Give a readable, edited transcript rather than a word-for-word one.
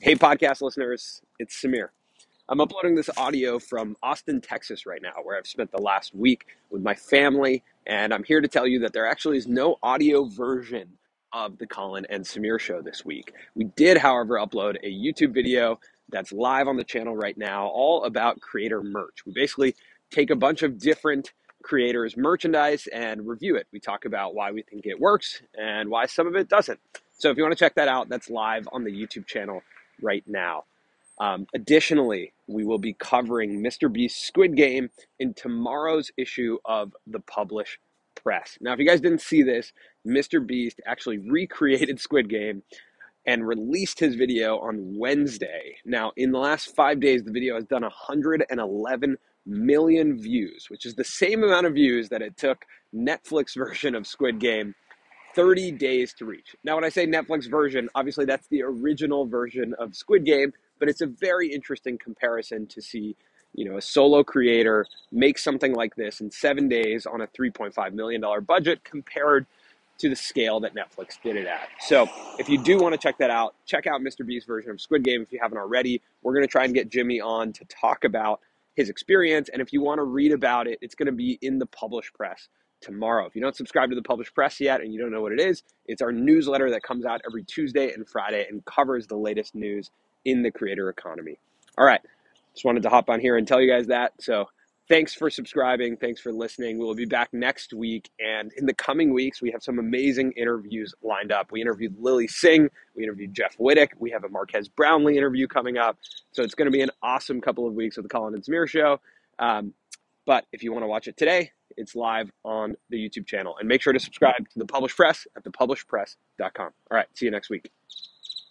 Hey, podcast listeners, it's Samir. I'm uploading this audio from Austin, Texas right now, where I've spent the last week with my family, and I'm here to tell you that there actually is no audio version of the Colin and Samir show this week. We did, however, upload a YouTube video that's live on the channel right now, all about creator merch. We basically take a bunch of different creators' merchandise and review it. We talk about why we think it works and why some of it doesn't. So if you want to check that out, that's live on the YouTube channel right now. Additionally, we will be covering Mr. Beast's Squid Game in tomorrow's issue of the Publish Press. Now, if you guys didn't see this, Mr. Beast actually recreated Squid Game and released his video on Wednesday. Now, in the last 5 days, the video has done 111 million views, which is the same amount of views that it took Netflix version of Squid Game 30 days to reach. Now, when I say Netflix version, obviously that's the original version of Squid Game, but it's a very interesting comparison to see, a solo creator make something like this in 7 days on a $3.5 million budget compared to the scale that Netflix did it at. So if you do want to check that out, check out Mr. Beast's version of Squid Game if you haven't already. We're going to try and get Jimmy on to talk about his experience, and if you want to read about it, it's going to be in the Publish Press tomorrow. If you don't subscribe to the Publish Press yet and you don't know what it is, it's our newsletter that comes out every Tuesday and Friday and covers the latest news in the creator economy. All right, just wanted to hop on here and tell you guys that. So thanks for subscribing. Thanks for listening. We'll be back next week. And in the coming weeks, we have some amazing interviews lined up. We interviewed Lily Singh. We interviewed Jeff Wittick. We have a Marquez Brownlee interview coming up. So it's going to be an awesome couple of weeks with the Colin and Samir show. But if you want to watch it today, it's live on the YouTube channel. And make sure to subscribe to the Publish Press at thepublishpress.com. All right, see you next week.